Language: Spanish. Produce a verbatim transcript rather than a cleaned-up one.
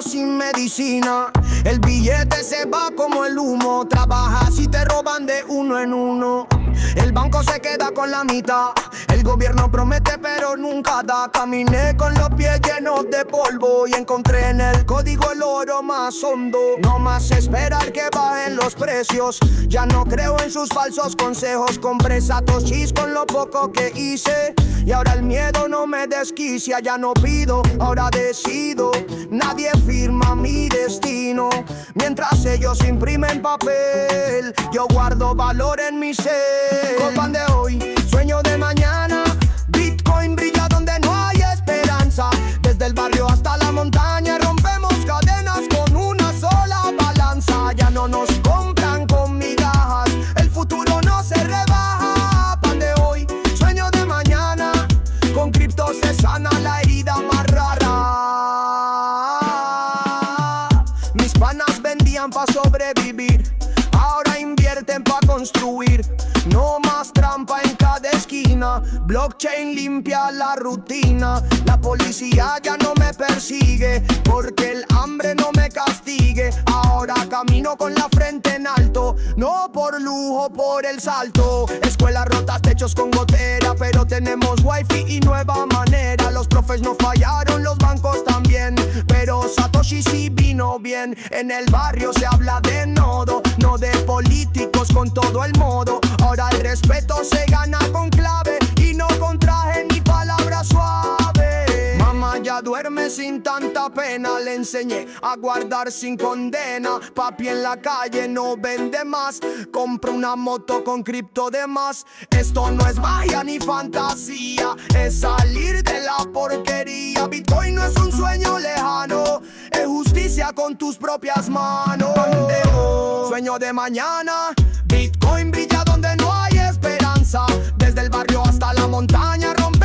sin medicina. El billete se va como el humo. Trabajas y te roban de uno en uno. El banco se queda con la mitad. El gobierno promete pero nunca da. Caminé con los pies llenos de polvo y encontré en el código el oro más hondo. No más esperar que bajen los precios. Ya no creo en sus falsos consejos. Compré satoshis con lo poco que hice y ahora el miedo no me desquicia. Ya no pido, ahora decido. Nadie firma mi destino. Mientras ellos imprimen papel, yo guardo valor en mi ser. Copan de hoy, sueño de mañana. Bitcoin brilla donde no hay esperanza. Desde el barrio hasta la montaña rompemos cadenas con una sola balanza. Ya no nos compran con migajas, el futuro no se rebaja. Pan de hoy, sueño de mañana. Con cripto se sana la herida más rara. Mis panas vendían pa' sobrevivir, ahora invierten pa' construir. No más trampa en cada esquina. Blockchain limpia la rutina. La policía ya no me persigue porque el hambre no me castigue. Ahora camino con la frente en alto, no por lujo, por el salto. Escuelas rotas, techos con gotera, pero tenemos wifi y nueva manera. Los profes no fallaron, los bancos también, pero Satoshi sí vino bien. En el barrio se habla de nodo, no de políticos con todo el modo. Ahora el respeto se gana con clave y no con traje ni palabra suave. Mamá ya duerme sin tanta pena. Le enseñé a guardar sin condena. Papi en la calle no vende más. Compra una moto con cripto de más. Esto no es magia ni fantasía, es salir de la porquería. Bitcoin no es un sueño lejano, es justicia con tus propias manos. Sueño de mañana. Bitcoin brilla donde no hay esperanza. Desde el barrio hasta la montaña rompemos